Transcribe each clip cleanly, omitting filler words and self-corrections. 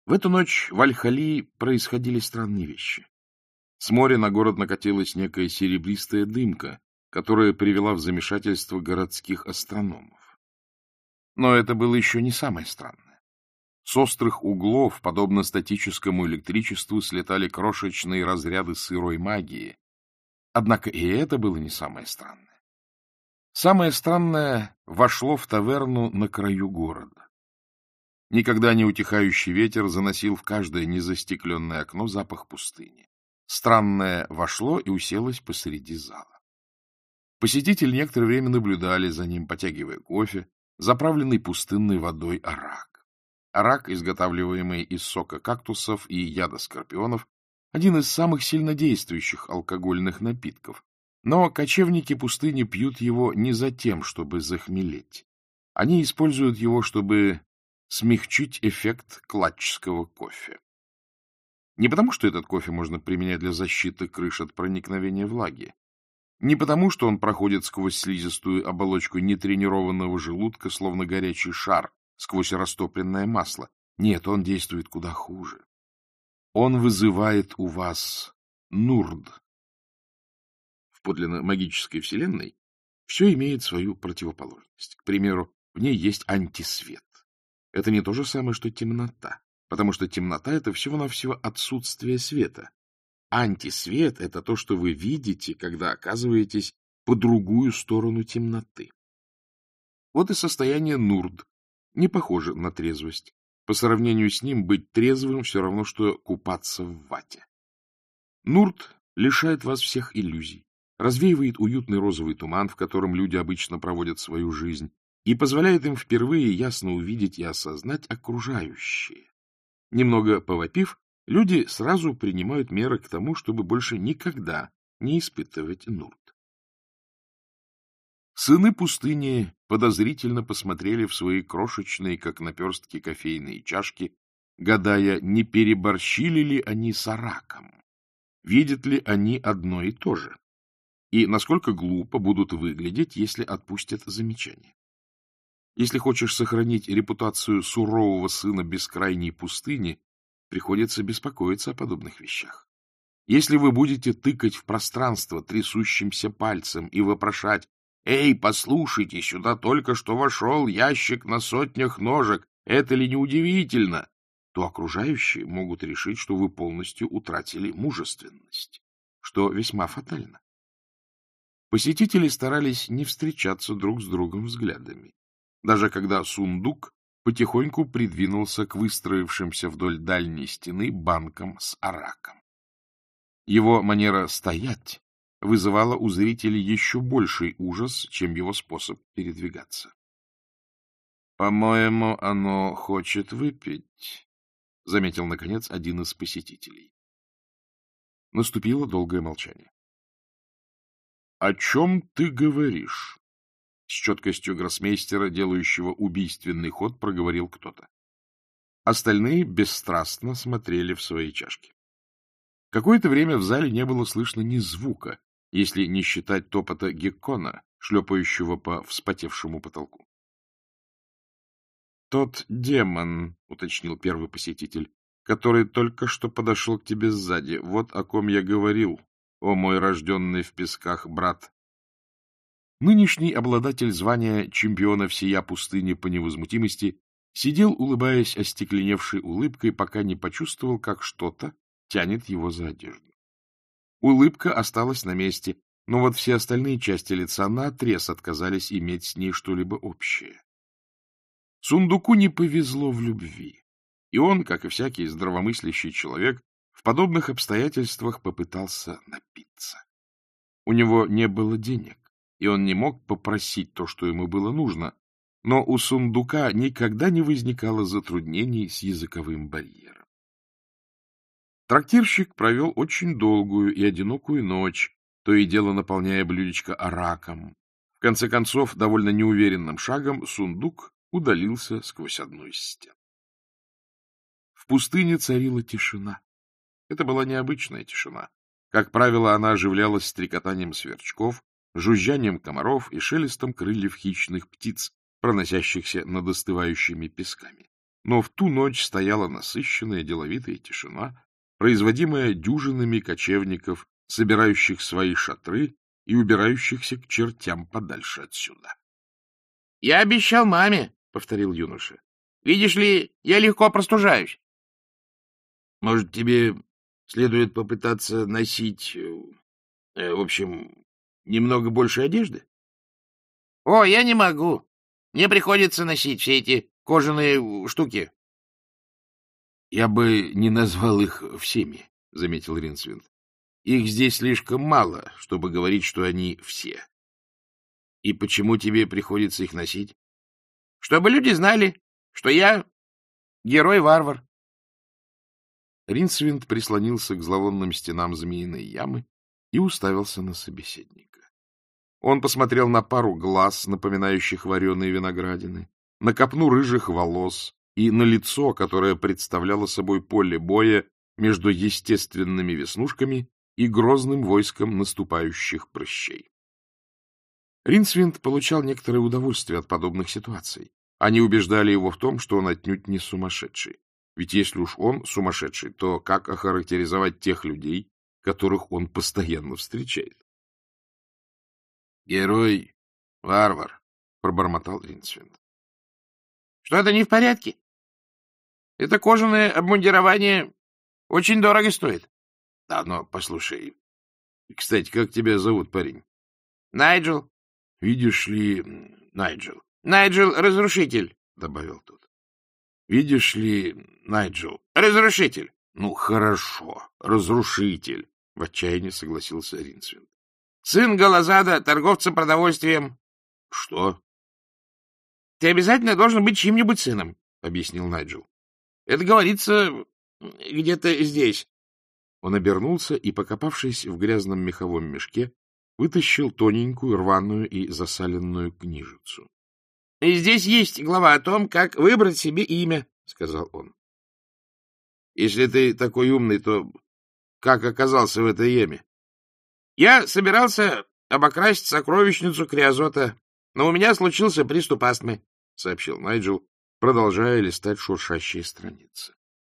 В эту ночь в Аль-Хали происходили странные вещи. С моря на город накатилась некая серебристая дымка, которая привела в замешательство городских астрономов. Но это было еще не самое странное. С острых углов, подобно статическому электричеству, слетали крошечные разряды сырой магии. Однако и это было не самое странное. Самое странное вошло в таверну на краю города. Никогда не утихающий ветер заносил в каждое незастекленное окно запах пустыни. Странное вошло и уселось посреди зала. Посетители некоторое время наблюдали за ним, потягивая кофе, заправленный пустынной водой арак. Арак, изготавливаемый из сока кактусов и яда скорпионов, один из самых сильнодействующих алкогольных напитков. Но кочевники пустыни пьют его не за тем, чтобы захмелеть. Они используют его, чтобы смягчить эффект клатчского кофе. Не потому, что этот кофе можно применять для защиты крыш от проникновения влаги. Не потому, что он проходит сквозь слизистую оболочку нетренированного желудка, словно горячий шар, сквозь растопленное масло. Нет, он действует куда хуже. Он вызывает у вас нурд. В подлинно магической вселенной все имеет свою противоположность. К примеру, в ней есть антисвет. Это не то же самое, что темнота, потому что темнота — это всего-навсего отсутствие света. Антисвет — это то, что вы видите, когда оказываетесь по другую сторону темноты. Вот и состояние нурд не похоже на трезвость. По сравнению с ним быть трезвым все равно, что купаться в вате. Нурд лишает вас всех иллюзий, развеивает уютный розовый туман, в котором люди обычно проводят свою жизнь, и позволяет им впервые ясно увидеть и осознать окружающее. Немного повопив, люди сразу принимают меры к тому, чтобы больше никогда не испытывать нурд. Сыны пустыни подозрительно посмотрели в свои крошечные, как наперстки, кофейные чашки, гадая, не переборщили ли они с араком, видят ли они одно и то же, и насколько глупо будут выглядеть, если отпустят замечание. Если хочешь сохранить репутацию сурового сына бескрайней пустыни, приходится беспокоиться о подобных вещах. Если вы будете тыкать в пространство трясущимся пальцем и вопрошать: «Эй, послушайте, сюда только что вошел ящик на сотнях ножек, это ли не удивительно?», то окружающие могут решить, что вы полностью утратили мужественность, что весьма фатально. Посетители старались не встречаться друг с другом взглядами. Даже когда сундук потихоньку придвинулся к выстроившимся вдоль дальней стены банкам с араком. Его манера стоять вызывала у зрителей еще больший ужас, чем его способ передвигаться. — По-моему, оно хочет выпить, — заметил, наконец, один из посетителей. Наступило долгое молчание. — О чем ты говоришь? С четкостью гроссмейстера, делающего убийственный ход, проговорил кто-то. Остальные бесстрастно смотрели в свои чашки. Какое-то время в зале не было слышно ни звука, если не считать топота геккона, шлепающего по вспотевшему потолку. — Тот демон, — уточнил первый посетитель, — который только что подошел к тебе сзади. Вот о ком я говорил, о мой рожденный в песках брат. Нынешний обладатель звания чемпиона всея пустыни по невозмутимости сидел, улыбаясь остекленевшей улыбкой, пока не почувствовал, как что-то тянет его за одежду. Улыбка осталась на месте, но вот все остальные части лица наотрез отказались иметь с ней что-либо общее. Сундуку не повезло в любви, и он, как и всякий здравомыслящий человек, в подобных обстоятельствах попытался напиться. У него не было денег, и он не мог попросить то, что ему было нужно, но у сундука никогда не возникало затруднений с языковым барьером. Трактирщик провел очень долгую и одинокую ночь, то и дело наполняя блюдечко араком. В конце концов, довольно неуверенным шагом сундук удалился сквозь одну из стен. В пустыне царила тишина. Это была необычная тишина. Как правило, она оживлялась стрекотанием сверчков, жужжанием комаров и шелестом крыльев хищных птиц, проносящихся над остывающими песками. но в ту ночь стояла насыщенная деловитая тишина, производимая дюжинами кочевников, собирающих свои шатры и убирающихся к чертям подальше отсюда. — Я обещал маме, — повторил юноша. — Видишь ли, я легко простужаюсь. — Может, тебе следует попытаться носить, в общем, немного больше одежды? — О, я не могу. Мне приходится носить все эти кожаные штуки. — Я бы не назвал их всеми, — заметил Ринсвинд. — Их здесь слишком мало, чтобы говорить, что они все. — И почему тебе приходится их носить? — Чтобы люди знали, что я герой-варвар. Ринсвинд прислонился к зловонным стенам змеиной ямы и уставился на собеседника. Он посмотрел на пару глаз, напоминающих вареные виноградины, на копну рыжих волос и на лицо, которое представляло собой поле боя между естественными веснушками и грозным войском наступающих прыщей. Ринсвинд получал некоторое удовольствие от подобных ситуаций. Они убеждали его в том, что он отнюдь не сумасшедший. Ведь если уж он сумасшедший, то как охарактеризовать тех людей, которых он постоянно встречает? — Герой, варвар, — пробормотал Ринсвинд. — Что-то не в порядке? Это кожаное обмундирование очень дорого стоит. — Да, но послушай. Кстати, как тебя зовут, парень? — Найджел. — Видишь ли, Найджел. — Найджел — разрушитель, — добавил тот. — Видишь ли, Найджел. — Разрушитель. — Ну, хорошо, разрушитель, — в отчаянии согласился Ринсвинд. — Сын Галазада, торговца продовольствием. — Что? — Ты обязательно должен быть чьим-нибудь сыном, — объяснил Найджел. — Это говорится где-то здесь. Он обернулся и, покопавшись в грязном меховом мешке, вытащил тоненькую, рваную и засаленную книжицу. — И здесь есть глава о том, как выбрать себе имя, — сказал он. — Если ты такой умный, то как оказался в этой яме? — Я собирался обокрасть сокровищницу Криозота, но у меня случился приступ астмы, — сообщил Найджел, продолжая листать шуршащие страницы.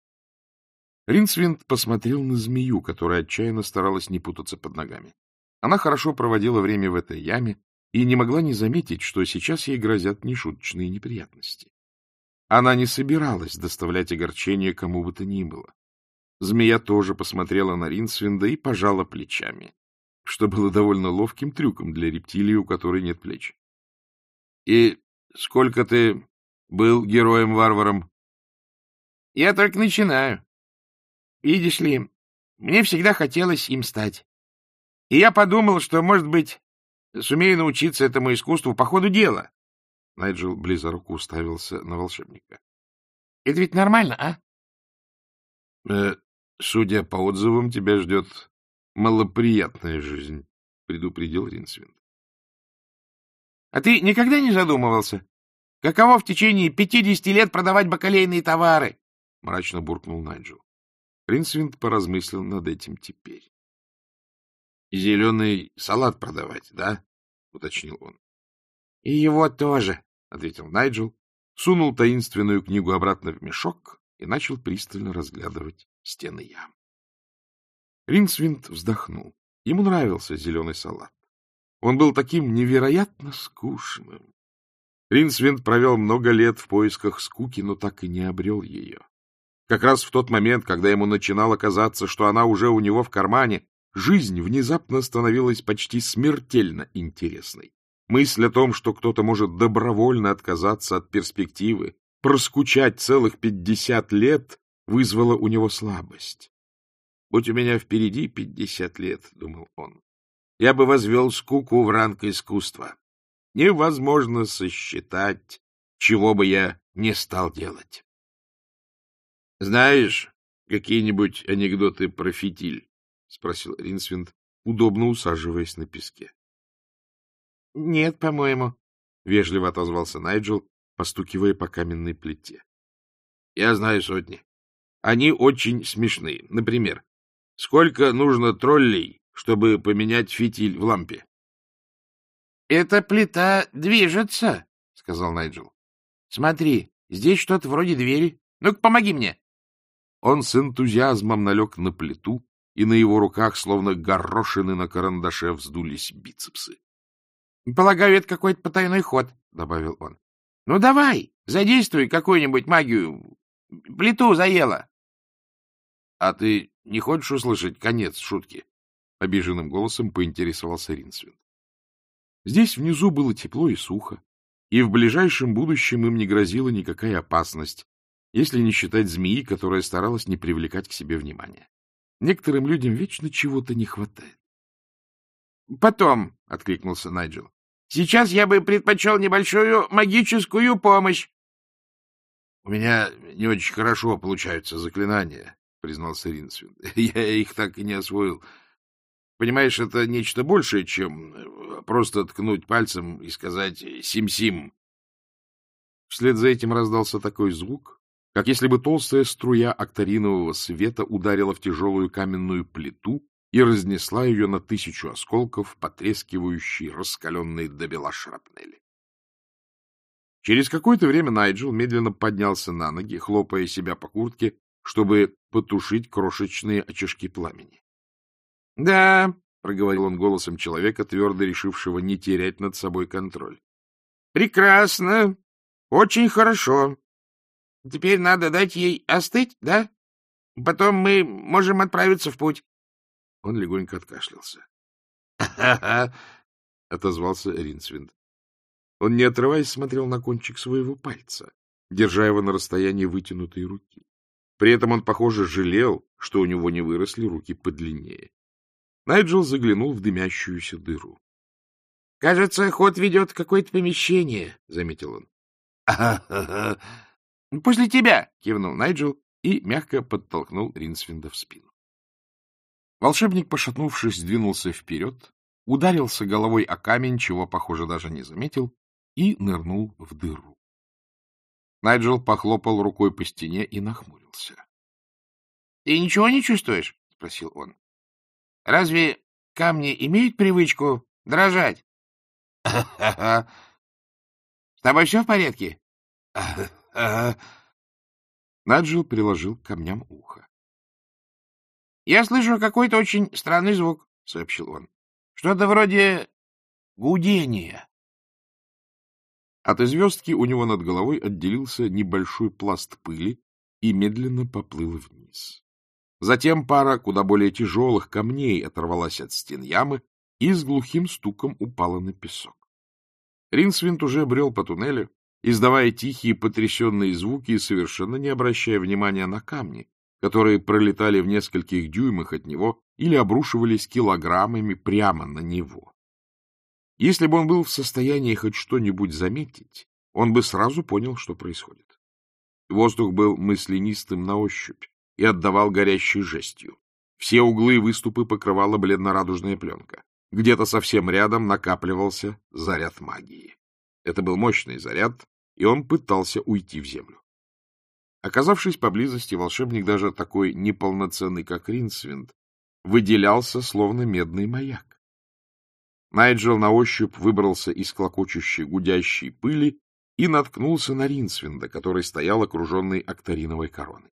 Ринсвинд посмотрел на змею, которая отчаянно старалась не путаться под ногами. Она хорошо проводила время в этой яме и не могла не заметить, что сейчас ей грозят нешуточные неприятности. Она не собиралась доставлять огорчение кому бы то ни было. Змея тоже посмотрела на Ринсвинда и пожала плечами, что было довольно ловким трюком для рептилии, у которой нет плеч. — И сколько ты был героем-варваром? — Я только начинаю. Видишь ли, мне всегда хотелось им стать. И я подумал, что, может быть, сумею научиться этому искусству по ходу дела. Найджел близоруко уставился на волшебника. — Это ведь нормально, а? Судя по отзывам, тебя ждет малоприятная жизнь, — предупредил Ринсвинд. — А ты никогда не задумывался, каково в течение 50 лет продавать бакалейные товары? — мрачно буркнул Найджел. Ринсвинд поразмыслил над этим теперь. — Зеленый салат продавать, да? — уточнил он. — И его тоже, — ответил Найджел, сунул таинственную книгу обратно в мешок и начал пристально разглядывать стены ям. Ринсвинд вздохнул. Ему нравился зеленый салат. Он был таким невероятно скучным. Ринсвинд провел много лет в поисках скуки, но так и не обрел ее. Как раз в тот момент, когда ему начинало казаться, что она уже у него в кармане, жизнь внезапно становилась почти смертельно интересной. Мысль о том, что кто-то может добровольно отказаться от перспективы, проскучать целых 50 лет, вызвала у него слабость. «Будь у меня впереди 50 лет», — думал он, — «я бы возвел скуку в ранг искусства. Невозможно сосчитать, чего бы я не стал делать». «Знаешь какие-нибудь анекдоты про фитиль?» — спросил Ринсвинд, удобно усаживаясь на песке. — Нет, по-моему, — вежливо отозвался Найджел, постукивая по каменной плите. — Я знаю сотни. Они очень смешные. Например, сколько нужно троллей, чтобы поменять фитиль в лампе? — Эта плита движется, — сказал Найджел. — Смотри, здесь что-то вроде двери. Ну-ка, помоги мне. Он с энтузиазмом налег на плиту, и на его руках, словно горошины на карандаше, вздулись бицепсы. — Полагаю, это какой-то потайной ход, — добавил он. — Ну, давай, задействуй какую-нибудь магию. Плиту заело. — А ты не хочешь услышать конец шутки? — обиженным голосом поинтересовался Ринсвинд. Здесь внизу было тепло и сухо, и в ближайшем будущем им не грозила никакая опасность, если не считать змеи, которая старалась не привлекать к себе внимания. Некоторым людям вечно чего-то не хватает. — Потом, — откликнулся Найджел. — Сейчас я бы предпочел небольшую магическую помощь. — У меня не очень хорошо получаются заклинания, — признался Ринсвинд. — Я их так и не освоил. Понимаешь, это нечто большее, чем просто ткнуть пальцем и сказать «сим-сим». Вслед за этим раздался такой звук, как если бы толстая струя акторинового света ударила в тяжелую каменную плиту и разнесла ее на 1000 осколков, потрескивающей, раскаленной до бела шрапнели. Через какое-то время Найджел медленно поднялся на ноги, хлопая себя по куртке, чтобы потушить крошечные очажки пламени. — Да, — проговорил он голосом человека, твердо решившего не терять над собой контроль. — Прекрасно. Очень хорошо. Теперь надо дать ей остыть, да? Потом мы можем отправиться в путь. Он легонько откашлялся. «Ха-ха-ха!» — отозвался Ринсвинд. Он, не отрываясь, смотрел на кончик своего пальца, держа его на расстоянии вытянутой руки. При этом он, похоже, жалел, что у него не выросли руки подлиннее. Найджел заглянул в дымящуюся дыру. — Кажется, ход ведет в какое-то помещение, — заметил он. — После тебя, — кивнул Найджел и мягко подтолкнул Ринсвинда в спину. Волшебник, пошатнувшись, двинулся вперед, ударился головой о камень, чего, похоже, даже не заметил, и нырнул в дыру. Найджел похлопал рукой по стене и нахмурился. — Ты ничего не чувствуешь? — спросил он. — Разве камни имеют привычку дрожать? — С тобой все в порядке? Найджел приложил к камням ухо. — Я слышу какой-то очень странный звук, — сообщил он. — Что-то вроде гудения. От звездки у него над головой отделился небольшой пласт пыли и медленно поплыл вниз. Затем пара куда более тяжелых камней оторвалась от стен ямы и с глухим стуком упала на песок. Ринсвинд уже брел по туннелю, издавая тихие потрясенные звуки и совершенно не обращая внимания на камни, которые пролетали в нескольких дюймах от него или обрушивались килограммами прямо на него. Если бы он был в состоянии хоть что-нибудь заметить, он бы сразу понял, что происходит. Воздух был маслянистым на ощупь и отдавал горящей жестью. Все углы и выступы покрывала бледно-радужная пленка. Где-то совсем рядом накапливался заряд магии. Это был мощный заряд, и он пытался уйти в землю. Оказавшись поблизости, волшебник, даже такой неполноценный, как Ринсвинд, выделялся, словно медный маяк. Найджел на ощупь выбрался из клокочущей гудящей пыли и наткнулся на Ринсвинда, который стоял окруженный акториновой короной.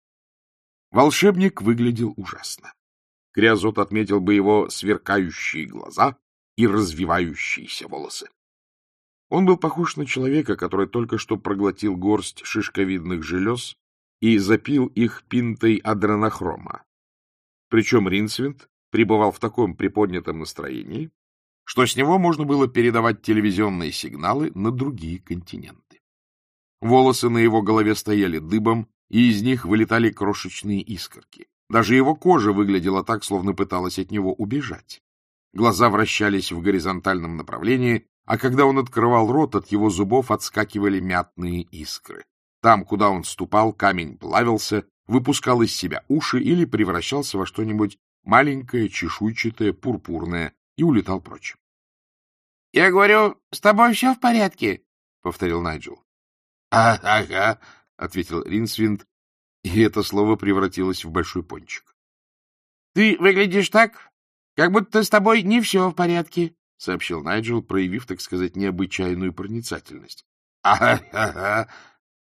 Волшебник выглядел ужасно. Криозот отметил бы его сверкающие глаза и развивающиеся волосы. Он был похож на человека, который только что проглотил горсть шишковидных желез и запил их пинтой адренохрома. Причем Ринсвинд пребывал в таком приподнятом настроении, что с него можно было передавать телевизионные сигналы на другие континенты. Волосы на его голове стояли дыбом, и из них вылетали крошечные искорки. Даже его кожа выглядела так, словно пыталась от него убежать. Глаза вращались в горизонтальном направлении, а когда он открывал рот, от его зубов отскакивали мятные искры. Там, куда он ступал, камень плавился, выпускал из себя уши или превращался во что-нибудь маленькое, чешуйчатое, пурпурное и улетал прочь. — Я говорю, с тобой все в порядке? — повторил Найджел. — Ага, — ответил Ринсвинд, и это слово превратилось в большой пончик. — Ты выглядишь так, как будто с тобой не все в порядке, — сообщил Найджел, проявив, так сказать, необычайную проницательность. — Ага.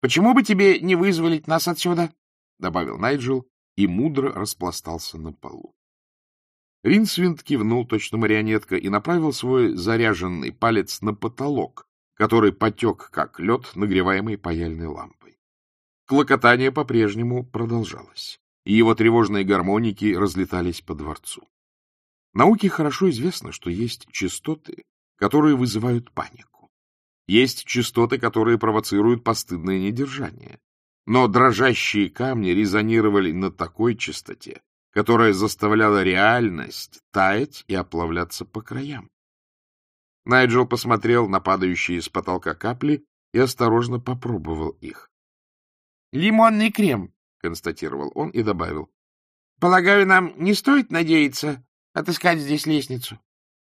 Почему бы тебе не вызволить нас отсюда? — добавил Найджел и мудро распластался на полу. Ринсвинд кивнул, точно марионетка, и направил свой заряженный палец на потолок, который потек, как лед, нагреваемый паяльной лампой. Клокотание по-прежнему продолжалось, и его тревожные гармоники разлетались по дворцу. Науке хорошо известно, что есть частоты, которые вызывают панику. Есть частоты, которые провоцируют постыдное недержание. Но дрожащие камни резонировали на такой частоте, которая заставляла реальность таять и оплавляться по краям. Найджел посмотрел на падающие с потолка капли и осторожно попробовал их. — Лимонный крем, — констатировал он и добавил. — Полагаю, нам не стоит надеяться отыскать здесь лестницу.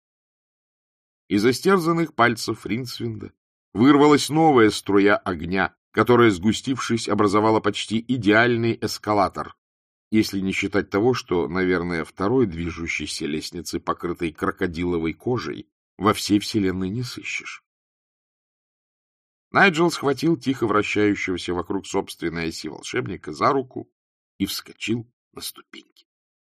Из истерзанных пальцев Ринсвинда вырвалась новая струя огня, которая, сгустившись, образовала почти идеальный эскалатор, если не считать того, что, наверное, второй движущейся лестницы, покрытой крокодиловой кожей, во всей вселенной не сыщешь. Найджел схватил тихо вращающегося вокруг собственной оси волшебника за руку и вскочил на ступеньки.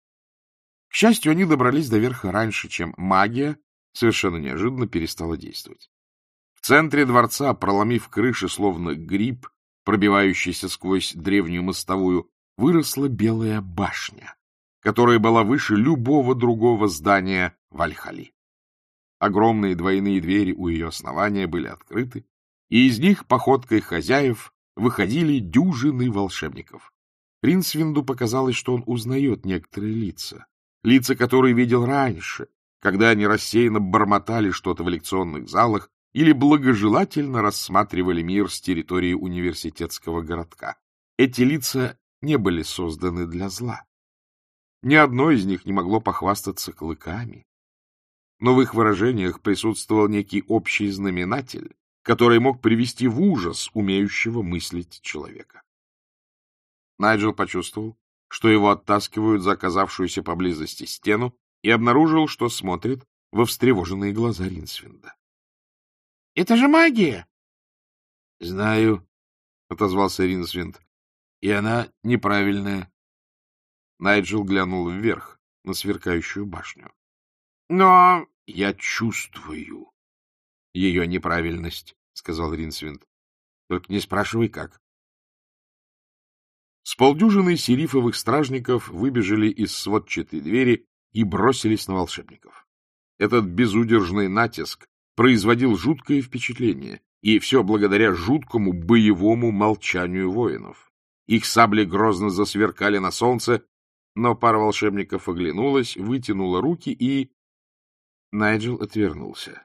К счастью, они добрались до верха раньше, чем магия совершенно неожиданно перестала действовать. В центре дворца, проломив крыши, словно гриб, пробивающийся сквозь древнюю мостовую, выросла белая башня, которая была выше любого другого здания Вальхалли. Огромные двойные двери у ее основания были открыты, и из них походкой хозяев выходили дюжины волшебников. Ринсвинду показалось, что он узнает некоторые лица, которые видел раньше, когда они рассеянно бормотали что-то в лекционных залах или благожелательно рассматривали мир с территории университетского городка. Эти лица не были созданы для зла. Ни одно из них не могло похвастаться клыками. Но в их выражениях присутствовал некий общий знаменатель, который мог привести в ужас умеющего мыслить человека. Найджел почувствовал, что его оттаскивают за оказавшуюся поблизости стену, и обнаружил, что смотрит во встревоженные глаза Ринсвинда. — Это же магия! — Знаю, — отозвался Ринсвинд, — и она неправильная. Найджел глянул вверх, на сверкающую башню. — Но я чувствую ее неправильность, — сказал Ринсвинд. — Только не спрашивай, как. С полдюжины серифовых стражников выбежали из сводчатой двери и бросились на волшебников. Этот безудержный натиск производил жуткое впечатление, и все благодаря жуткому боевому молчанию воинов. Их сабли грозно засверкали на солнце, но пара волшебников оглянулась, вытянула руки, и Найджел отвернулся.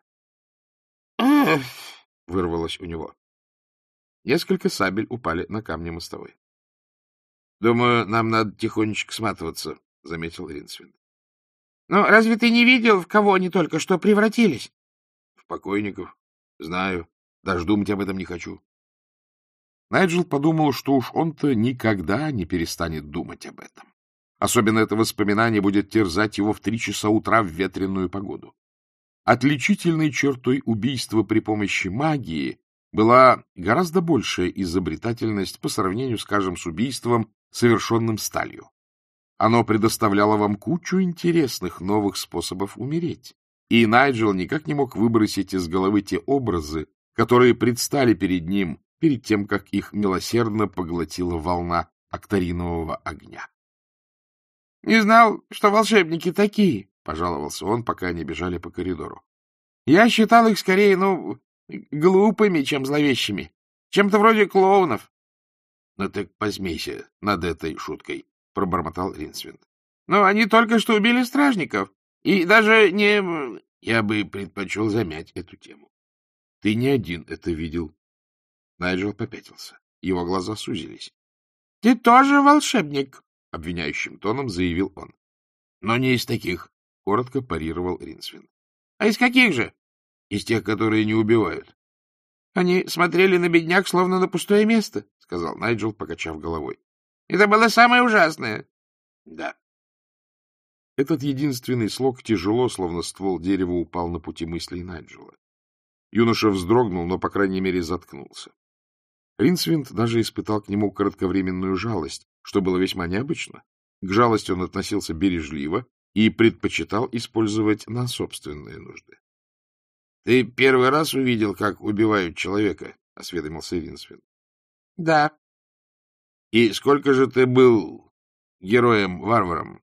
«Эх!» — вырвалось у него. Несколько сабель упали на камни мостовой. — Думаю, нам надо тихонечко сматываться, — заметил Ринсвинд. — Ну, разве ты не видел, в кого они только что превратились? — В покойников. Знаю. Даже думать об этом не хочу. Найджел подумал, что уж он-то никогда не перестанет думать об этом. Особенно это воспоминание будет терзать его в 3 часа утра в ветреную погоду. Отличительной чертой убийства при помощи магии была гораздо большая изобретательность по сравнению, скажем, с убийством, совершенным сталью. Оно предоставляло вам кучу интересных новых способов умереть, и Найджел никак не мог выбросить из головы те образы, которые предстали перед ним, перед тем, как их милосердно поглотила волна акторинового огня. — Не знал, что волшебники такие, — пожаловался он, пока они бежали по коридору. — Я считал их скорее, глупыми, чем зловещими, чем-то вроде клоунов. — Ну так посмейся над этой шуткой, — пробормотал Ринсвинд. — Но они только что убили стражников, и даже не... Я бы предпочел замять эту тему. Ты не один это видел. Найджел попятился. Его глаза сузились. — Ты тоже волшебник, — обвиняющим тоном заявил он. — Но не из таких, — коротко парировал Ринсвинд. — А из каких же? — Из тех, которые не убивают. — Они смотрели на бедняк, словно на пустое место, — сказал Найджел, покачав головой. — Это было самое ужасное. — Да. Этот единственный слог тяжело, словно ствол дерева, упал на пути мыслей Найджела. Юноша вздрогнул, но, по крайней мере, заткнулся. Ринсвинд даже испытал к нему кратковременную жалость, что было весьма необычно. К жалости он относился бережливо и предпочитал использовать на собственные нужды. — Ты первый раз увидел, как убивают человека? — осведомился Ринсвинд. — Да. — И сколько же ты был героем-варваром?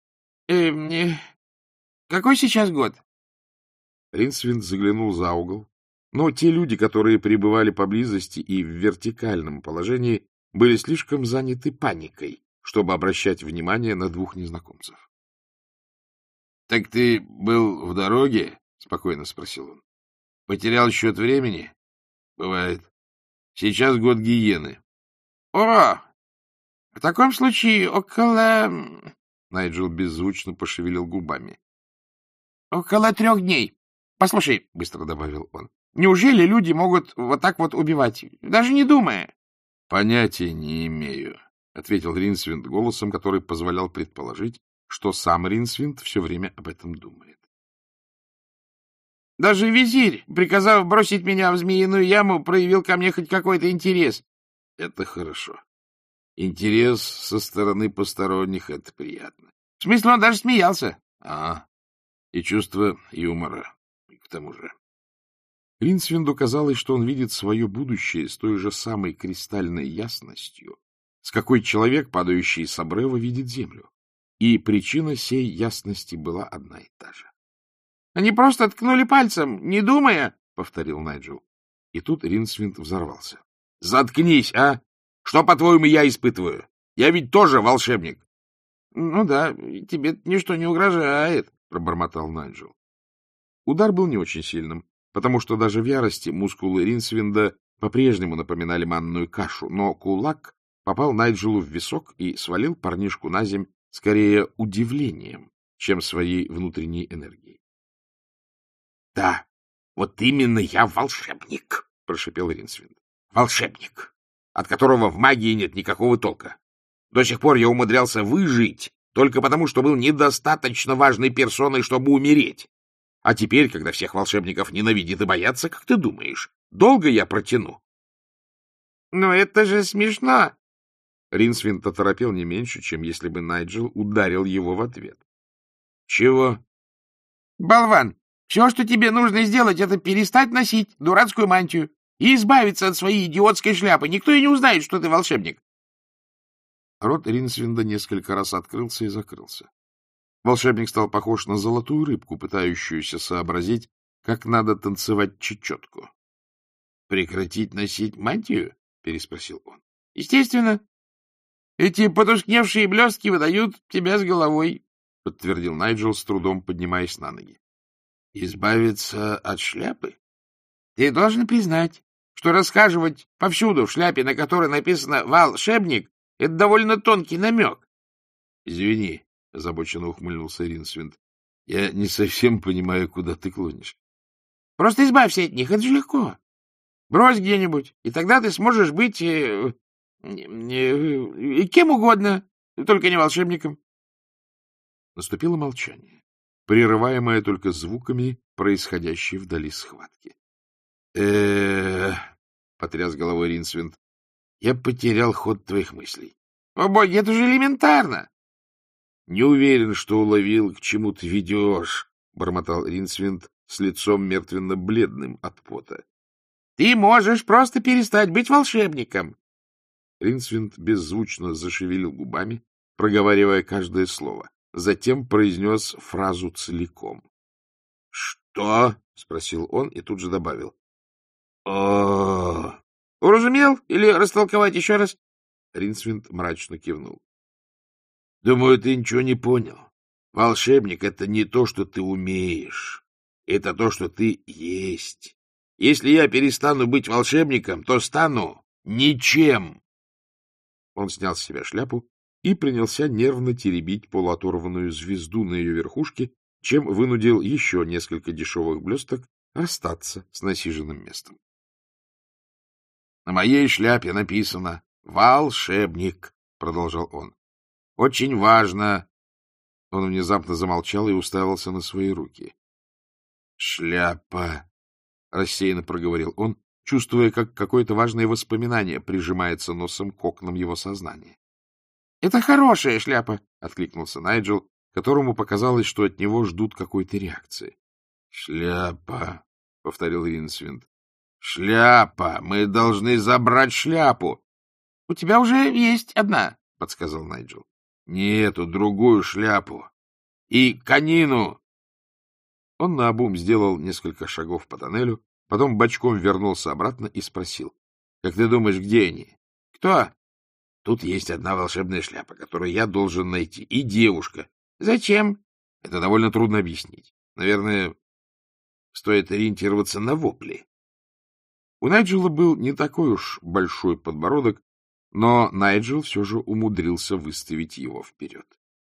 Какой сейчас год? Ринсвинд заглянул за угол, но те люди, которые пребывали поблизости и в вертикальном положении, были слишком заняты паникой, чтобы обращать внимание на двух незнакомцев. — Так ты был в дороге? — спокойно спросил он. — Потерял счет времени? — Бывает. Сейчас год гиены. — О! В таком случае около... Найджел беззвучно пошевелил губами. — Около 3 дней. Послушай, — быстро добавил он, — неужели люди могут вот так вот убивать, даже не думая? — Понятия не имею, — ответил Ринсвинд голосом, который позволял предположить, что сам Ринсвинд все время об этом думает. — Даже визирь, приказав бросить меня в змеиную яму, проявил ко мне хоть какой-то интерес. — Это хорошо. Интерес со стороны посторонних — это приятно. — В смысле, он даже смеялся. — И чувство юмора, к тому же. Ринсвинду казалось, что он видит свое будущее с той же самой кристальной ясностью, с какой человек, падающий с обрыва, видит землю. И причина сей ясности была одна и та же. — Они просто ткнули пальцем, не думая, — повторил Найджел. И тут Ринсвинд взорвался. — Заткнись, а! Что, по-твоему, я испытываю? Я ведь тоже волшебник. — Ну да, тебе ничто не угрожает, — пробормотал Найджел. Удар был не очень сильным, потому что даже в ярости мускулы Ринсвинда по-прежнему напоминали манную кашу, но кулак попал Найджелу в висок и свалил парнишку на земь скорее удивлением, чем своей внутренней энергией. — Да, вот именно я волшебник, — прошипел Ринсвинд. — Волшебник, от которого в магии нет никакого толка. До сих пор я умудрялся выжить только потому, что был недостаточно важной персоной, чтобы умереть. А теперь, когда всех волшебников ненавидят и боятся, как ты думаешь, долго я протяну? — Но это же смешно! Ринсвинд оторопел не меньше, чем если бы Найджел ударил его в ответ. — Чего? — Болван, все, что тебе нужно сделать, это перестать носить дурацкую мантию и избавиться от своей идиотской шляпы. Никто и не узнает, что ты волшебник. Рот Ринсвинда несколько раз открылся и закрылся. Волшебник стал похож на золотую рыбку, пытающуюся сообразить, как надо танцевать чечетку. — Прекратить носить мантию? — переспросил он. — Естественно. Эти потускневшие блестки выдают тебя с головой, — подтвердил Найджел, с трудом поднимаясь на ноги. — Избавиться от шляпы? Ты должен признать, что расхаживать повсюду в шляпе, на которой написано «волшебник», — это довольно тонкий намек. — Извини, — озабоченно ухмыльнулся Ринсвинд, — я не совсем понимаю, куда ты клонишь. — Просто избавься от них, это же легко. Брось где-нибудь, и тогда ты сможешь быть кем угодно, только не волшебником. Наступило молчание, прерываемое только звуками, происходящей вдали схватки. — потряс головой Ринсвинд. — Я потерял ход твоих мыслей. — О, боги, это же элементарно! — Не уверен, что уловил, к чему ты ведешь, — бормотал Ринсвинд с лицом мертвенно-бледным от пота. — Ты можешь просто перестать быть волшебником. Ринсвинд беззвучно зашевелил губами, проговаривая каждое слово. Затем произнес фразу целиком. — Что? — спросил он и тут же добавил. — О! Уразумел? Или растолковать еще раз? Ринсвинд мрачно кивнул. — Думаю, ты ничего не понял. Волшебник — это не то, что ты умеешь. Это то, что ты есть. Если я перестану быть волшебником, то стану ничем. Он снял с себя шляпу и принялся нервно теребить полуоторванную звезду на ее верхушке, чем вынудил еще несколько дешевых блесток расстаться с насиженным местом. — На моей шляпе написано «Волшебник», — продолжал он. — Очень важно. Он внезапно замолчал и уставился на свои руки. — Шляпа, — рассеянно проговорил он чувствуя, как какое-то важное воспоминание прижимается носом к окнам его сознания. — Это хорошая шляпа, — откликнулся Найджел, которому показалось, что от него ждут какой-то реакции. — Шляпа, — повторил Ринсвинд. — Шляпа! Мы должны забрать шляпу! — У тебя уже есть одна, — подсказал Найджел. — Нет, другую шляпу. И конину! Он наобум сделал несколько шагов по тоннелю, потом бочком вернулся обратно и спросил. — Как ты думаешь, где они? — Кто? — Тут есть одна волшебная шляпа, которую я должен найти. И девушка. — Зачем? — Это довольно трудно объяснить. Наверное, стоит ориентироваться на вопли. У Найджела был не такой уж большой подбородок, но Найджел все же умудрился выставить его вперед.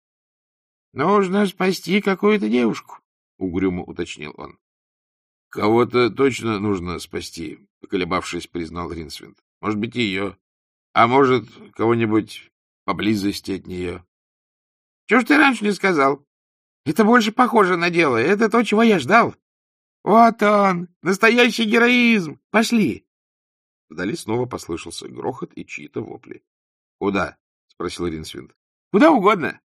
— Нужно спасти какую-то девушку, — угрюмо уточнил он. — Кого-то точно нужно спасти, — поколебавшись, признал Ринсвинд. — Может быть, ее. А может, кого-нибудь поблизости от нее. — Чего ж ты раньше не сказал? Это больше похоже на дело. Это то, чего я ждал. Вот он, настоящий героизм. Пошли. Вдали снова послышался грохот и чьи-то вопли. — Куда? — спросил Ринсвинд. — Куда угодно.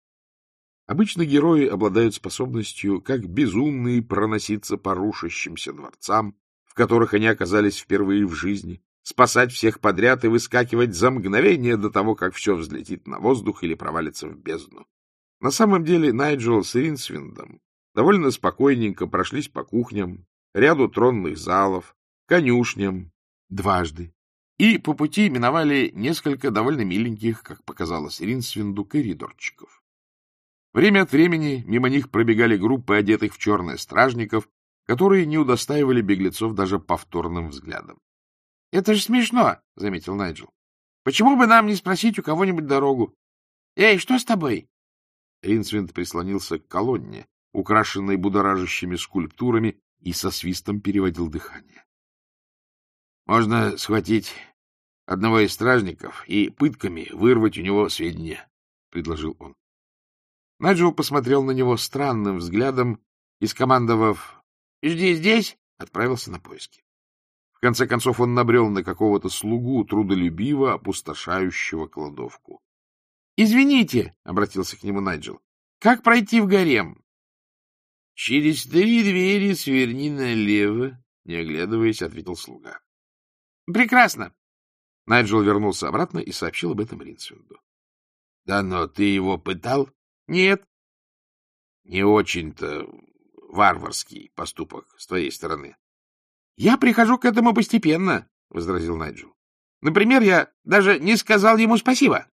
Обычно герои обладают способностью, как безумные, проноситься по рушащимся дворцам, в которых они оказались впервые в жизни, спасать всех подряд и выскакивать за мгновение до того, как все взлетит на воздух или провалится в бездну. На самом деле Найджел с Ринсвиндом довольно спокойненько прошлись по кухням, ряду тронных залов, конюшням дважды, и по пути миновали несколько довольно миленьких, как показалось Ринсвинду, коридорчиков. Время от времени мимо них пробегали группы одетых в черное стражников, которые не удостаивали беглецов даже повторным взглядом. — Это же смешно, — заметил Найджел. — Почему бы нам не спросить у кого-нибудь дорогу? — Эй, что с тобой? Ринсвинд прислонился к колонне, украшенной будоражащими скульптурами, и со свистом переводил дыхание. — Можно схватить одного из стражников и пытками вырвать у него сведения, — предложил он. Найджел посмотрел на него странным взглядом и, скомандовав «Жди здесь», отправился на поиски. В конце концов он набрел на какого-то слугу, трудолюбиво опустошающего кладовку. — Извините, — обратился к нему Найджел, — как пройти в гарем? — Через 3 двери сверни налево, — не оглядываясь, ответил слуга. — Прекрасно. Найджел вернулся обратно и сообщил об этом Ринсвинду. — Да, но ты его пытал? — Нет. — Не очень-то варварский поступок с твоей стороны. — Я прихожу к этому постепенно, — возразил Найджел. — Например, я даже не сказал ему спасибо.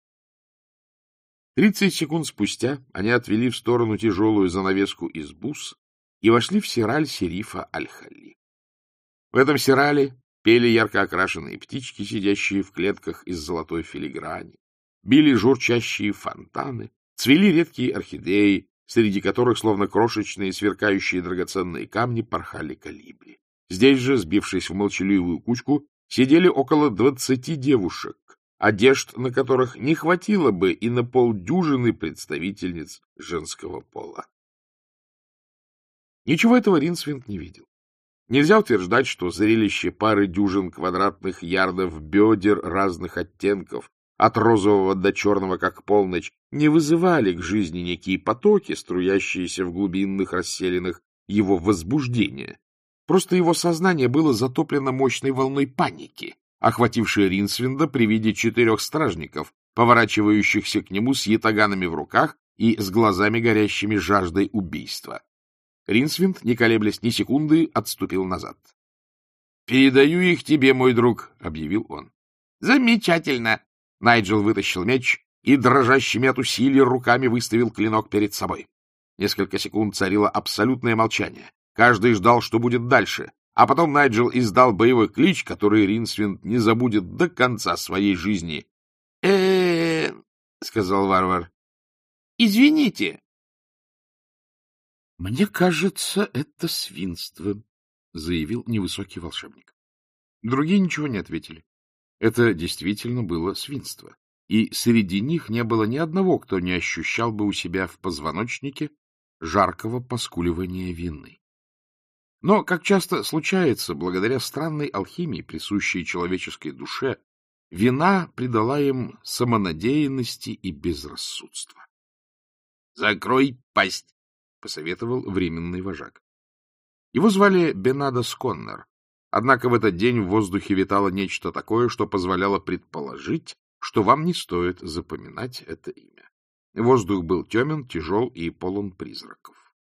30 секунд спустя они отвели в сторону тяжелую занавеску из бус и вошли в сираль Серифа Аль-Халли. В этом сирале пели ярко окрашенные птички, сидящие в клетках из золотой филиграни, били журчащие фонтаны, цвели редкие орхидеи, среди которых, словно крошечные сверкающие драгоценные камни, порхали колибри. Здесь же, сбившись в молчаливую кучку, сидели около 20 девушек, одежд на которых не хватило бы и на полдюжины представительниц женского пола. Ничего этого Ринсвинд не видел. Нельзя утверждать, что зрелище пары дюжин квадратных ярдов бедер разных оттенков, от розового до черного, как полночь, не вызывали к жизни некие потоки, струящиеся в глубинных расселенных его возбуждения. Просто его сознание было затоплено мощной волной паники, охватившей Ринсвинда при виде 4 стражников, поворачивающихся к нему с ятаганами в руках и с глазами, горящими жаждой убийства. Ринсвинд, не колеблясь ни секунды, отступил назад. — Передаю их тебе, мой друг, — объявил он. — Замечательно! Найджел вытащил меч и дрожащими от усилий руками выставил клинок перед собой. Несколько секунд царило абсолютное молчание. Каждый ждал, что будет дальше. А потом Найджел издал боевой клич, который Ринсвинд не забудет до конца своей жизни. — сказал варвар. — Извините. — Мне кажется, это свинство, — заявил невысокий волшебник. Другие ничего не ответили. Это действительно было свинство, и среди них не было ни одного, кто не ощущал бы у себя в позвоночнике жаркого поскуливания вины. Но, как часто случается, благодаря странной алхимии, присущей человеческой душе, вина придала им самонадеянности и безрассудства. — Закрой пасть! — посоветовал временный вожак. Его звали Бенадо Сконнер, однако в этот день в воздухе витало нечто такое, что позволяло предположить, что вам не стоит запоминать это имя. Воздух был темен, тяжел и полон призраков.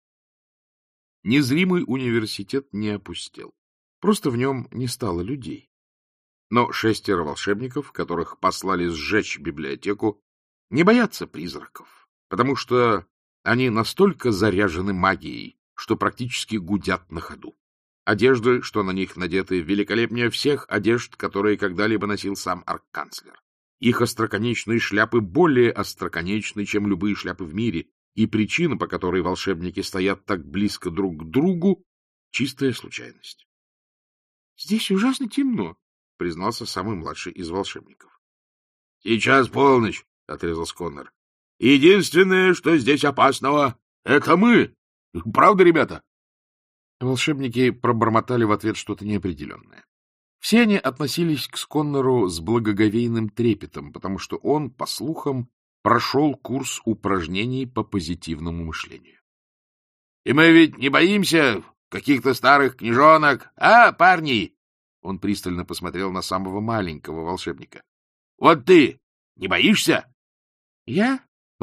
Незримый университет не опустел, просто в нем не стало людей. Но 6 волшебников, которых послали сжечь библиотеку, не боятся призраков, потому что они настолько заряжены магией, что практически гудят на ходу. Одежды, что на них надеты, великолепнее всех одежд, которые когда-либо носил сам арканцлер. Их остроконечные шляпы более остроконечны, чем любые шляпы в мире, и причина, по которой волшебники стоят так близко друг к другу, — чистая случайность. — Здесь ужасно темно, — признался самый младший из волшебников. — Сейчас полночь, — отрезал Сконнер. — Единственное, что здесь опасного, — это мы. Правда, ребята? Волшебники пробормотали в ответ что-то неопределенное. Все они относились к Сконнеру с благоговейным трепетом, потому что он, по слухам, прошел курс упражнений по позитивному мышлению. — И мы ведь не боимся каких-то старых книжонок, а, парни? Он пристально посмотрел на самого маленького волшебника. — Вот ты не боишься? — Я?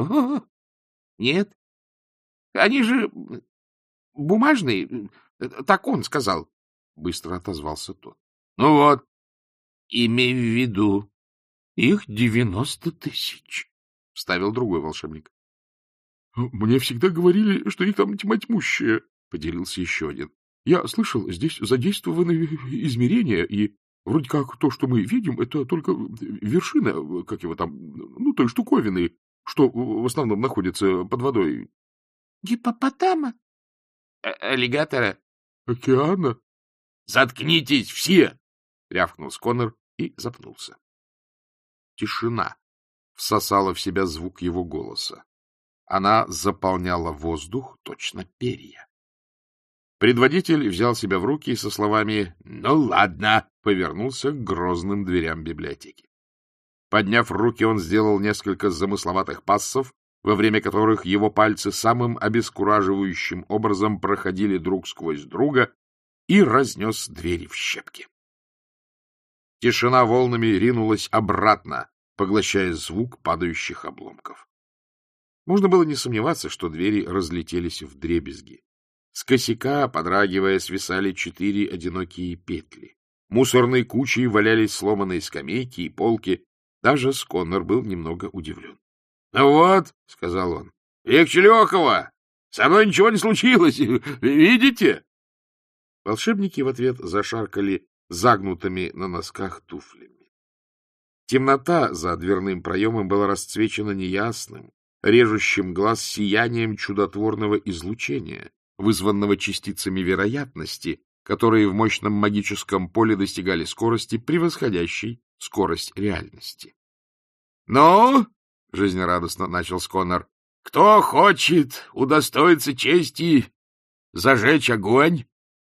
Нет. Они же бумажные, так он сказал, — быстро отозвался тот. — Ну вот, имей в виду, их 90 000, — вставил другой волшебник. — Мне всегда говорили, что их там тьма тьмущая, — поделился еще один. — Я слышал, здесь задействованы измерения, и вроде как то, что мы видим, это только вершина, как его там, ну, той штуковины, что в основном находится под водой. — Гиппопотама? Аллигатора? — Океана? — Заткнитесь все! — рявкнул Сконнер и запнулся. Тишина всосала в себя звук его голоса. Она заполняла воздух, точно перья. Предводитель взял себя в руки и со словами «Ну ладно», повернулся к грозным дверям библиотеки. Подняв руки, он сделал несколько замысловатых пассов, во время которых его пальцы самым обескураживающим образом проходили друг сквозь друга, и разнес двери в щепки. Тишина волнами ринулась обратно, поглощая звук падающих обломков. Можно было не сомневаться, что двери разлетелись вдребезги. С косяка, подрагивая, свисали 4 одинокие петли. Мусорной кучей валялись сломанные скамейки и полки. Даже Сконнер был немного удивлен. — Ну вот, — сказал он, — легче легкого. Со мной ничего не случилось. Видите? Волшебники в ответ зашаркали загнутыми на носках туфлями. Темнота за дверным проемом была расцвечена неясным, режущим глаз сиянием чудотворного излучения, вызванного частицами вероятности, которые в мощном магическом поле достигали скорости, превосходящей скорость реальности. — Ну, — жизнерадостно начал Сконнер, — кто хочет удостоиться чести зажечь огонь?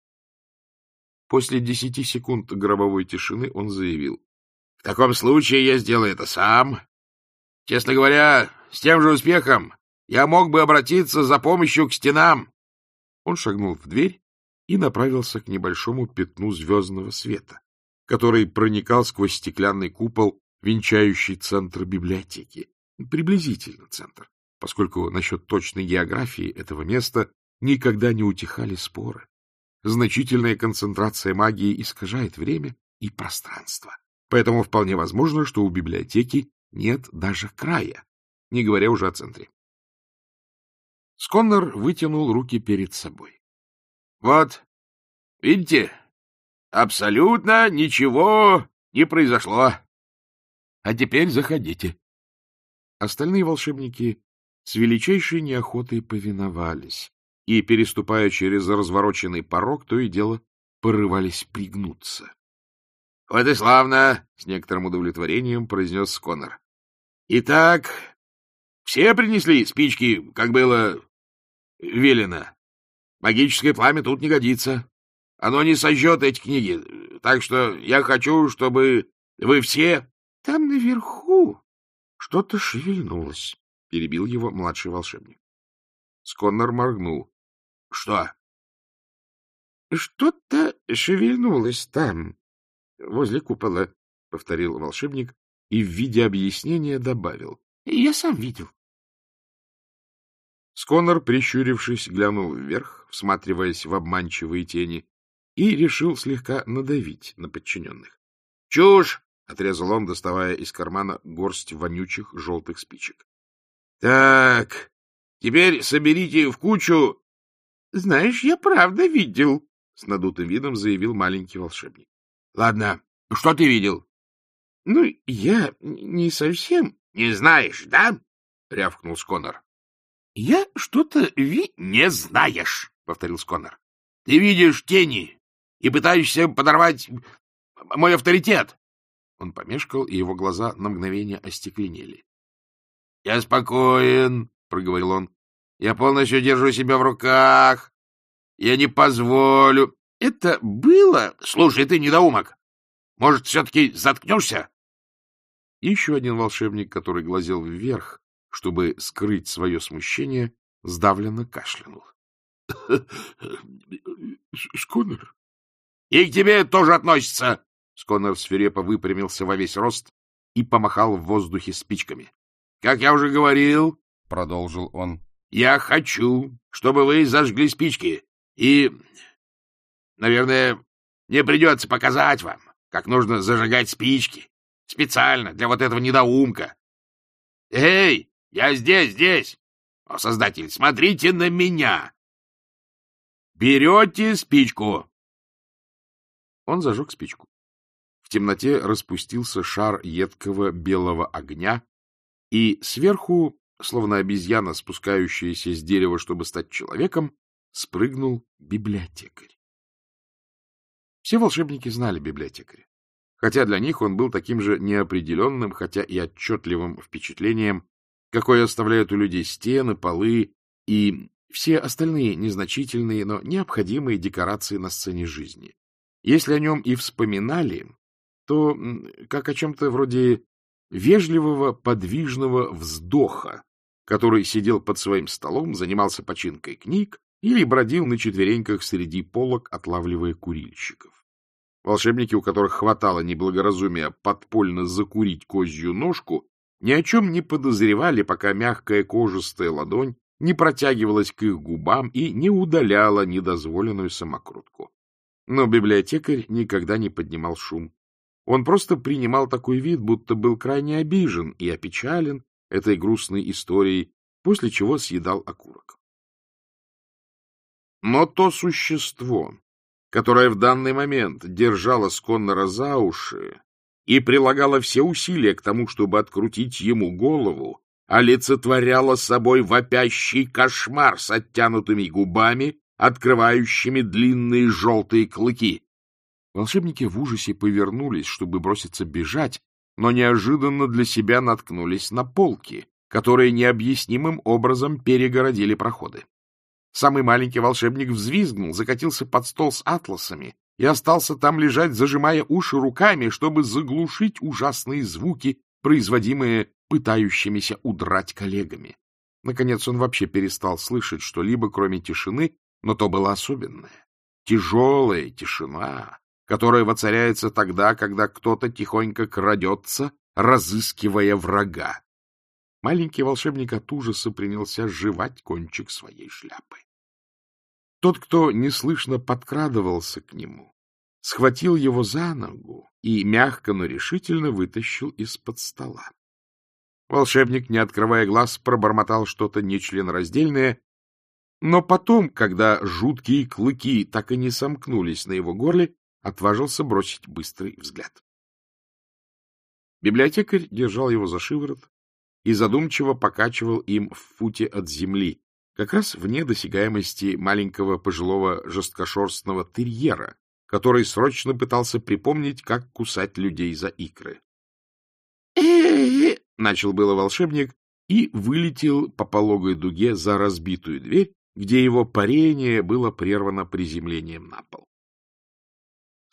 После 10 секунд гробовой тишины он заявил: — В таком случае я сделаю это сам. Честно говоря, с тем же успехом я мог бы обратиться за помощью к стенам. Он шагнул в дверь и направился к небольшому пятну звездного света, который проникал сквозь стеклянный купол, венчающий центр библиотеки. Приблизительно центр, поскольку насчет точной географии этого места никогда не утихали споры. Значительная концентрация магии искажает время и пространство. Поэтому вполне возможно, что у библиотеки нет даже края, не говоря уже о центре. Сконнер вытянул руки перед собой. — Вот, видите, абсолютно ничего не произошло. А теперь заходите. Остальные волшебники с величайшей неохотой повиновались и, переступая через развороченный порог, то и дело порывались пригнуться. — Вот и славно! — с некоторым удовлетворением произнес Сконнер. — Итак, все принесли спички, как было велено. Магическое пламя тут не годится. оно не сожжет эти книги. Так что я хочу, чтобы вы все... — Там наверху что-то шевельнулось, — перебил его младший волшебник. Сконнор моргнул. — Что? — Что-то шевельнулось там, возле купола, — повторил волшебник и в виде объяснения добавил. — Я сам видел. Сконнор, прищурившись, глянул вверх, всматриваясь в обманчивые тени, и решил слегка надавить на подчиненных. — Чушь! — отрезал он, доставая из кармана горсть вонючих желтых спичек. — Так, теперь соберите в кучу... — Знаешь, я правда видел, — с надутым видом заявил маленький волшебник. — Ладно, что ты видел? — Ну, я не совсем... — Не знаешь, да? — рявкнул Сконнор. — Я что-то Не знаешь, — повторил Сконнор. — Ты видишь тени и пытаешься подорвать мой авторитет. Он помешкал, и его глаза на мгновение остекленели. — Я спокоен, — проговорил он. — Я полностью держу себя в руках. Я не позволю. — Это было... — Слушай, ты недоумок. Может, все-таки заткнешься? Еще один волшебник, который глазел вверх, чтобы скрыть свое смущение, сдавленно кашлянул. — Сконнор? — И к тебе тоже относится. Сконнор свирепо выпрямился во весь рост и помахал в воздухе спичками. — Как я уже говорил, — продолжил он, — я хочу, чтобы вы зажгли спички. И, наверное, мне придется показать вам, как нужно зажигать спички. Специально для вот этого недоумка. — Эй, я здесь! О, Создатель, смотрите на меня! Берете спичку! Он зажег спичку. В темноте распустился шар едкого белого огня, и сверху, словно обезьяна, спускающаяся с дерева, чтобы стать человеком, спрыгнул библиотекарь. Все волшебники знали библиотекаря, хотя для них он был таким же неопределенным, хотя и отчетливым впечатлением, какое оставляют у людей стены, полы и все остальные незначительные, но необходимые декорации на сцене жизни. Если о нем и вспоминали, то как о чем-то вроде вежливого подвижного вздоха, который сидел под своим столом, занимался починкой книг или бродил на четвереньках среди полок, отлавливая курильщиков. Волшебники, у которых хватало неблагоразумия подпольно закурить козью ножку, ни о чем не подозревали, пока мягкая кожистая ладонь не протягивалась к их губам и не удаляла недозволенную самокрутку. Но библиотекарь никогда не поднимал шум. Он просто принимал такой вид, будто был крайне обижен и опечален этой грустной историей, после чего съедал окурок. Но то существо, которое в данный момент держало Сконнора за уши и прилагало все усилия к тому, чтобы открутить ему голову, олицетворяло собой вопящий кошмар с оттянутыми губами, открывающими длинные желтые клыки. Волшебники в ужасе повернулись, чтобы броситься бежать, но неожиданно для себя наткнулись на полки, которые необъяснимым образом перегородили проходы. Самый маленький волшебник взвизгнул, закатился под стол с атласами и остался там лежать, зажимая уши руками, чтобы заглушить ужасные звуки, производимые пытающимися удрать коллегами. Наконец он вообще перестал слышать что-либо, кроме тишины, но то было особенное. Тяжелая тишина, которая воцаряется тогда, когда кто-то тихонько крадется, разыскивая врага. Маленький волшебник от ужаса принялся жевать кончик своей шляпы. Тот, кто неслышно подкрадывался к нему, схватил его за ногу и мягко, но решительно вытащил из-под стола. Волшебник, не открывая глаз, пробормотал что-то нечленораздельное, но потом, когда жуткие клыки так и не сомкнулись на его горле, отважился бросить быстрый взгляд. Библиотекарь держал его за шиворот и задумчиво покачивал им в футе от земли, как раз вне досягаемости маленького пожилого жесткошерстного терьера, который срочно пытался припомнить, как кусать людей за икры. Начал было волшебник и вылетел по пологой дуге за разбитую дверь, где его парение было прервано приземлением на пол.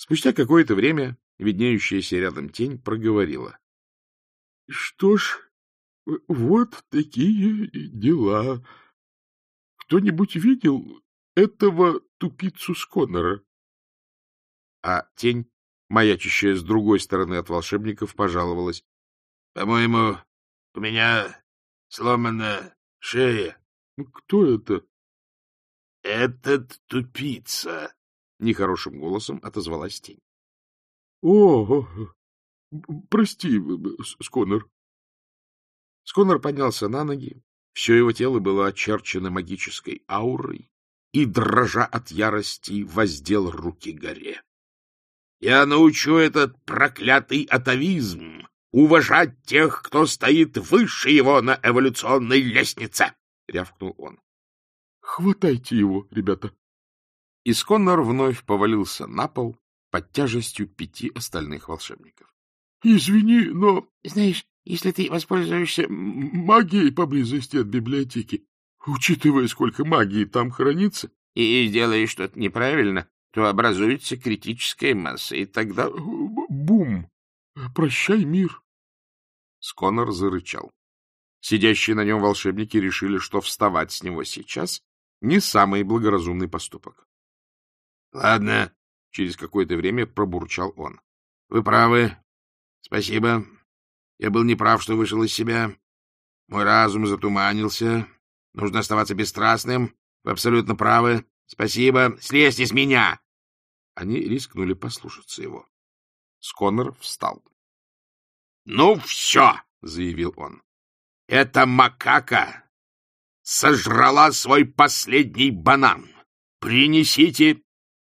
Спустя какое-то время виднеющаяся рядом тень проговорила. — Что ж, вот такие дела. Кто-нибудь видел этого тупицу Сконнера? А тень, маячащая с другой стороны от волшебников, пожаловалась. — По-моему, у меня сломана шея. — Кто это? — Этот тупица, — нехорошим голосом отозвалась тень. — О, прости, Сконнер. Сконнер поднялся на ноги. Все его тело было очерчено магической аурой, и, дрожа от ярости, воздел руки горе. — Я научу этот проклятый атавизм уважать тех, кто стоит выше его на эволюционной лестнице! — рявкнул он. — Хватайте его, ребята! И Сконнер вновь повалился на пол под тяжестью 5 остальных волшебников. — Извини, но... — Знаешь, если ты воспользуешься магией поблизости от библиотеки, учитывая, сколько магии там хранится... — И сделаешь что-то неправильно, то образуется критическая масса, и тогда... — Бум! Прощай, мир! Сконнер зарычал. Сидящие на нем волшебники решили, что вставать с него сейчас не самый благоразумный поступок. — Ладно, — через какое-то время пробурчал он. — Вы правы. Спасибо. Я был неправ, что вышел из себя. Мой разум затуманился. Нужно оставаться бесстрастным. Вы абсолютно правы. Спасибо. Слезьте с меня! Они рискнули послушаться его. Сконнер встал. — Ну все, — заявил он. — Эта макака сожрала свой последний банан. Принесите...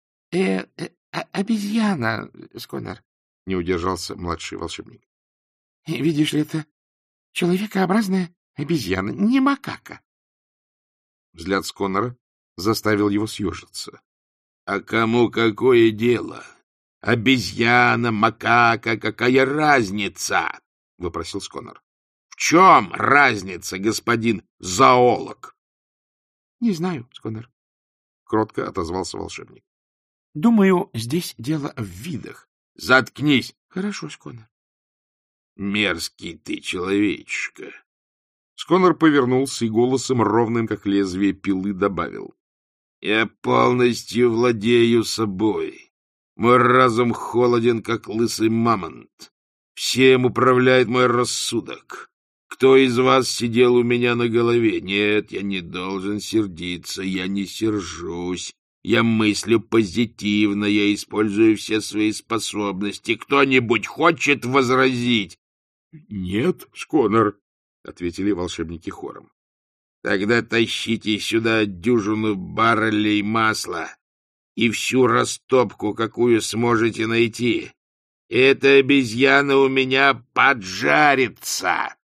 Обезьяна, Сконнер, — не удержался младший волшебник. — Видишь ли, это человекообразная обезьяна, не макака. Взгляд Сконнера заставил его съежиться. — А кому какое дело? Обезьяна, макака, какая разница? — вопросил Сконнер. — В чем разница, господин зоолог? — Не знаю, Сконнер, — кротко отозвался волшебник. — Думаю, здесь дело в видах. — Заткнись! — Хорошо, Сконнер. — Мерзкий ты человечишка. Сконнер повернулся и голосом, ровным как лезвие пилы, добавил. — Я полностью владею собой. Мой разум холоден, как лысый мамонт. Всем управляет мой рассудок. Кто из вас сидел у меня на голове? Нет, я не должен сердиться, я не сержусь. Я мыслю позитивно, я использую все свои способности. Кто-нибудь хочет возразить? — Нет, Сконнер, — ответили волшебники хором. — Тогда тащите сюда дюжину баррелей масла и всю растопку, какую сможете найти. Эта обезьяна у меня поджарится.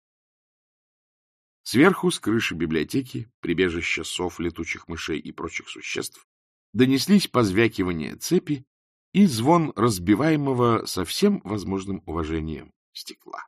Сверху, с крыши библиотеки, прибежища сов, летучих мышей и прочих существ, донеслись позвякивание цепи и звон разбиваемого со всем возможным уважением стекла.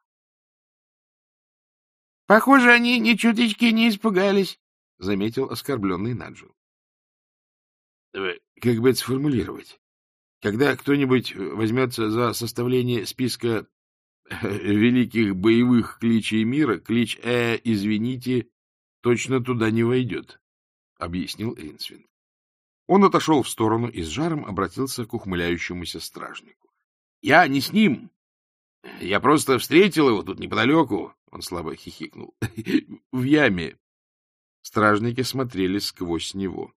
— Похоже, они ни чуточки не испугались, — заметил оскорбленный Наджел. — Как бы это сформулировать? Когда кто-нибудь возьмется за составление списка великих боевых кличей мира, клич «извините» точно туда не войдет, — объяснил Ринсвинд. Он отошел в сторону и с жаром обратился к ухмыляющемуся стражнику. — Я не с ним. Я просто встретил его тут неподалеку. Он слабо хихикнул. — В яме. Стражники смотрели сквозь него.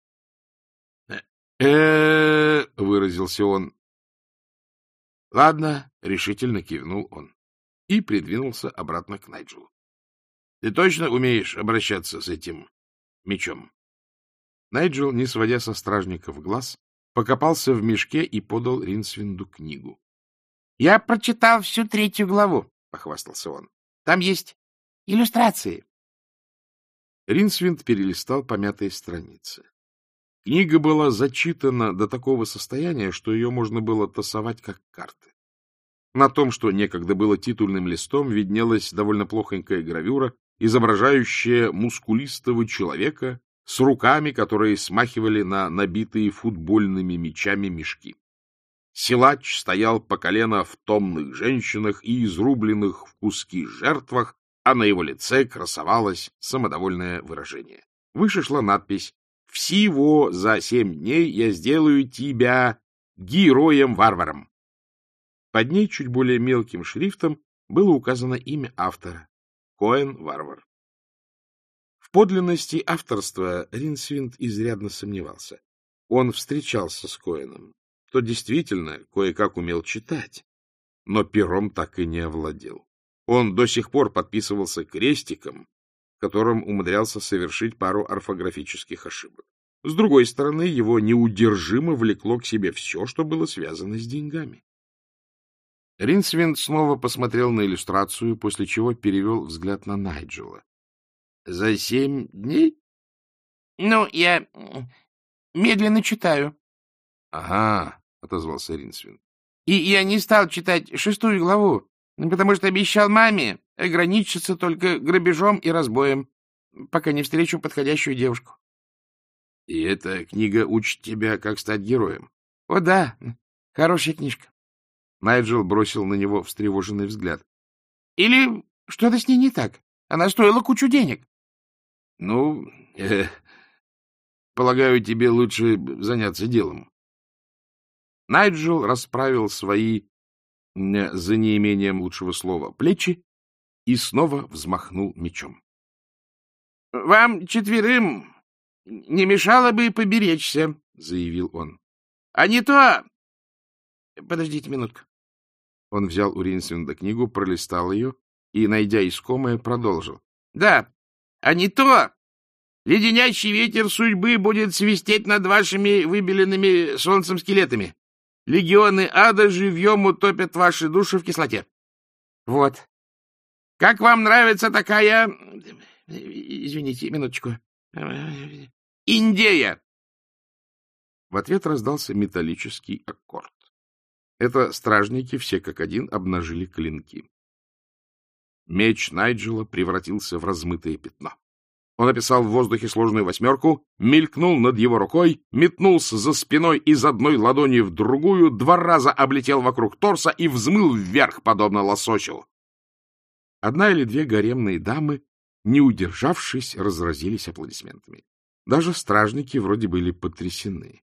Выразился он. — Ладно, — решительно кивнул он и придвинулся обратно к Найджелу. — Ты точно умеешь обращаться с этим мечом? Найджел, не сводя со стражников глаз, покопался в мешке и подал Ринсвинду книгу. — Я прочитал всю 3 главу, — похвастался он. — Там есть иллюстрации. Ринсвинд перелистал помятые страницы. Книга была зачитана до такого состояния, что ее можно было тасовать как карты. На том, что некогда было титульным листом, виднелась довольно плохонькая гравюра, изображающая мускулистого человека с руками, которые смахивали на набитые футбольными мячами мешки. Силач стоял по колено в томных женщинах и изрубленных в куски жертвах, а на его лице красовалось самодовольное выражение. Выше шла надпись: «Всего за 7 дней я сделаю тебя героем-варваром». Под ней чуть более мелким шрифтом было указано имя автора — Коэн-варвар. В подлинности авторства Ринсвинд изрядно сомневался. Он встречался с Коэном. Тот действительно кое-как умел читать, но пером так и не овладел. Он до сих пор подписывался крестиком, которым умудрялся совершить пару орфографических ошибок. С другой стороны, его неудержимо влекло к себе все, что было связано с деньгами. Ринсвинд снова посмотрел на иллюстрацию, после чего перевел взгляд на Найджела. — За 7 дней? — Ну, я медленно читаю. — Ага, — отозвался Ринсвинд. — И я не стал читать 6-ю главу, потому что обещал маме ограничиться только грабежом и разбоем, пока не встречу подходящую девушку. — И эта книга учит тебя, как стать героем? — О, да, хорошая книжка. Найджел бросил на него встревоженный взгляд. — Или что-то с ней не так? Она стоила кучу денег. — Ну, полагаю, тебе лучше заняться делом. Найджел расправил свои, за неимением лучшего слова, плечи и снова взмахнул мечом. — Вам 4 не мешало бы поберечься, — заявил он. — А не то... Подождите минутку. Он взял у Ринсвинда книгу, пролистал ее и, найдя искомое, продолжил. — Да, а не то... Леденящий ветер судьбы будет свистеть над вашими выбеленными солнцем скелетами. Легионы ада живьем утопят ваши души в кислоте. Вот. Как вам нравится такая... Извините, минуточку. Индея? В ответ раздался металлический аккорд. Это стражники все как один обнажили клинки. Меч Найджела превратился в размытое пятно. Он описал в воздухе сложную 8, мелькнул над его рукой, метнулся за спиной из одной ладони в другую, 2 раза облетел вокруг торса и взмыл вверх, подобно лососю. 1 или 2 гаремные дамы, не удержавшись, разразились аплодисментами. Даже стражники вроде были потрясены.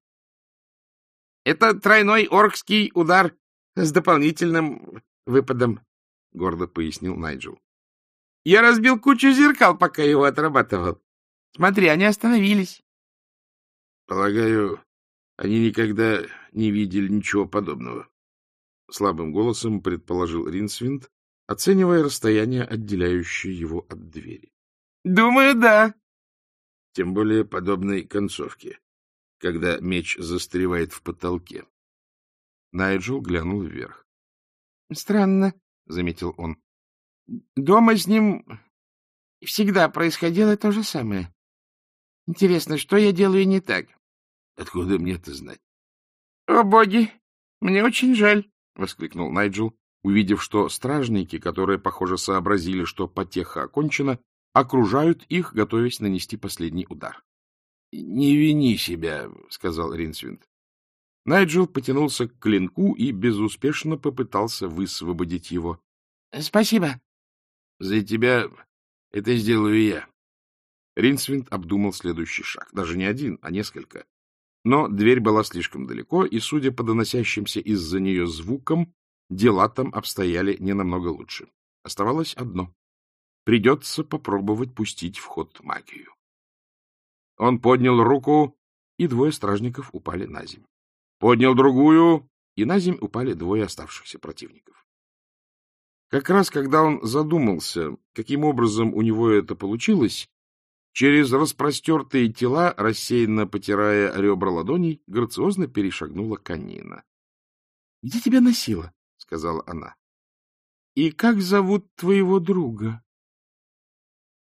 — Это тройной оркский удар с дополнительным выпадом, — гордо пояснил Найджел. — Я разбил кучу зеркал, пока его отрабатывал. Смотри, они остановились. — Полагаю, они никогда не видели ничего подобного, — слабым голосом предположил Ринсвинд, оценивая расстояние, отделяющее его от двери. — Думаю, да. — Тем более подобной концовки, когда меч застревает в потолке. Найджел глянул вверх. — Странно, — заметил он. — Дома с ним всегда происходило то же самое. Интересно, что я делаю не так? — Откуда мне это знать? — О, боги, мне очень жаль, — воскликнул Найджел, увидев, что стражники, которые, похоже, сообразили, что потеха окончена, окружают их, готовясь нанести последний удар. — Не вини себя, — сказал Ринсвинд. Найджел потянулся к клинку и безуспешно попытался высвободить его. — Спасибо. — За тебя это сделаю я. Ринсвинд обдумал следующий шаг. Даже не один, а несколько. Но дверь была слишком далеко, и, судя по доносящимся из-за нее звукам, дела там обстояли не намного лучше. Оставалось одно. Придется попробовать пустить в ход магию. Он поднял руку, и 2 стражников упали на земь. Поднял другую, и на земь упали 2 оставшихся противников. Как раз когда он задумался, каким образом у него это получилось, через распростертые тела, рассеянно потирая ребра ладоней, грациозно перешагнула Канина. — Где тебя носило? — сказала она. — И как зовут твоего друга?